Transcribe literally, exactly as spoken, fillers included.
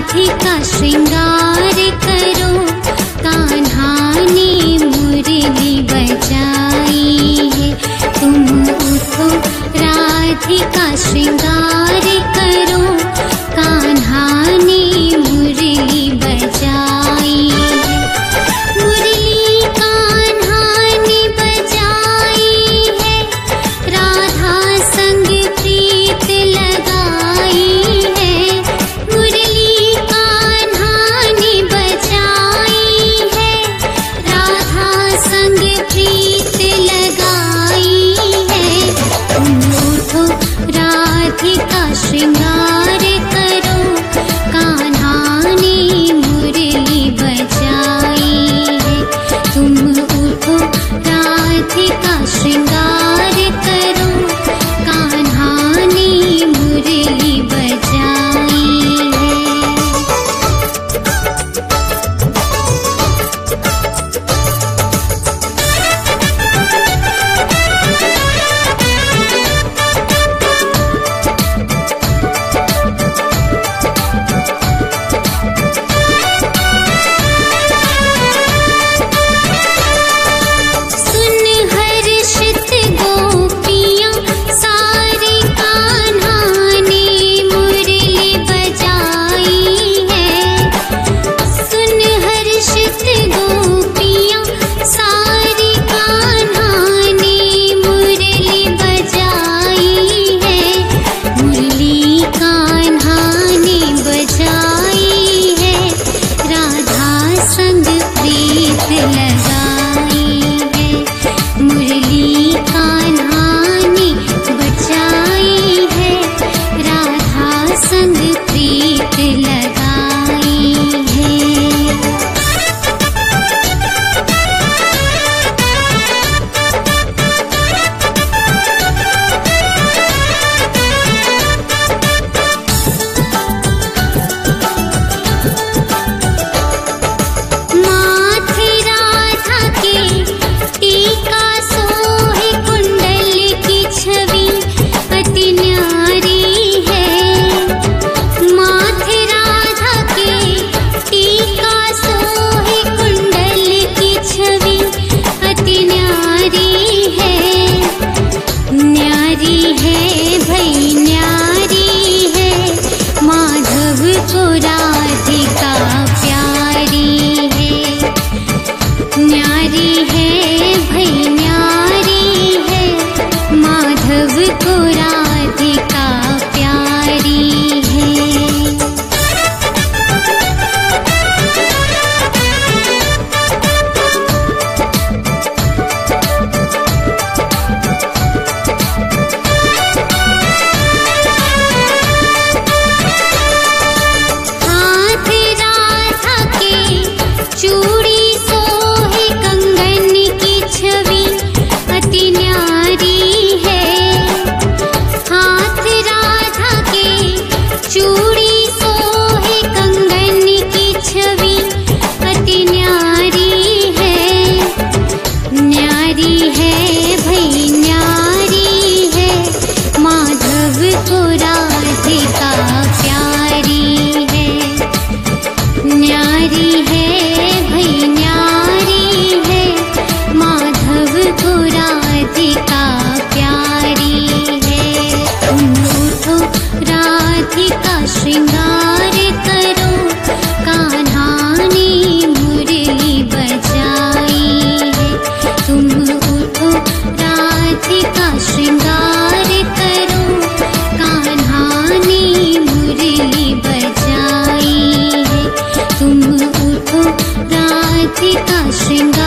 राधिका श्रृंगार करो, कान्हा ने मुरली बजाई है। तुम उठो राधिका श्रृंगार करो, कान्हा ने मुरली बजाई है। मुरली कान्हा ने बजाई है, राधा संग प्रीत लगाई है। मुरली कान्हा ने बजाई है, राधा संग प्रीत लगाई है। तुम उठो राधिका श्रृंगार करो, कान्हा ने मुरली बजाई है। तुम उठो राधिका श्रृंगार करो, कान्हा ने मुरली बजाई है। सुन हर्षित गोपियाँ सारे, कान्हा ने मुरली बजाई है। सुन हर्षित गोपियाँ सारे, कान्हा ने मुरली बजाई है। मुरली कान्हा ने बजाई है, राधा संग प्रीत लगाई है। मुरली कान्हा ने बजाई है, राधा संग प्रीत लगाई है। माथे राधा के टीका सोहे, कुंडल की छवि अति न्यारी है। माथे राधा के टीका सोहे, कुंडल की छवि अति न्यारी है। न्यारी है भई न्यारी है, माधव को राधिका प्यारी है। न्यारी है भई न्यारी है, माधव को राधिका प्यारी है। हाथ राधा के चूड़ी सोहे, कंगन की छवि अति न्यारी है। हाथ राधा के चूड़ी सोहे, कंगन की छवि अति न्यारी है। न्यारी है भई न्यारी है, माधव को राधिका प्यारी है। न्यारी है भई न्यारी है, माधव को राधिका प्यारी है। तुम उठो राधिका श्रृंगार करो, कान्हा ने मुरली बजाई है। तुम उठो राधिका श्रृंगार करो, कान्हा ने मुरली बजाई है। तुम उठो राधिका श्रृंगार